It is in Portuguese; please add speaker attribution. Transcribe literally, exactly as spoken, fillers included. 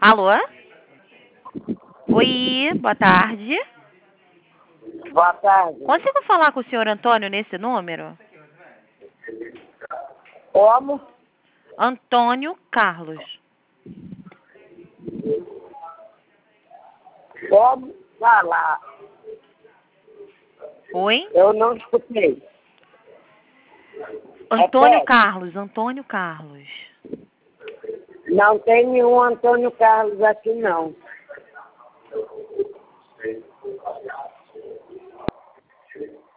Speaker 1: Alô? Oi, boa tarde.
Speaker 2: Boa tarde.
Speaker 1: Consigo falar com o senhor Antônio nesse número?
Speaker 2: Como?
Speaker 1: Antônio Carlos.
Speaker 2: Como falar?
Speaker 1: Oi?
Speaker 2: Eu não escutei.
Speaker 1: Antônio
Speaker 2: Repete.
Speaker 1: Carlos, Antônio Carlos.
Speaker 2: Não tem nenhum Antônio Carlos aqui, não.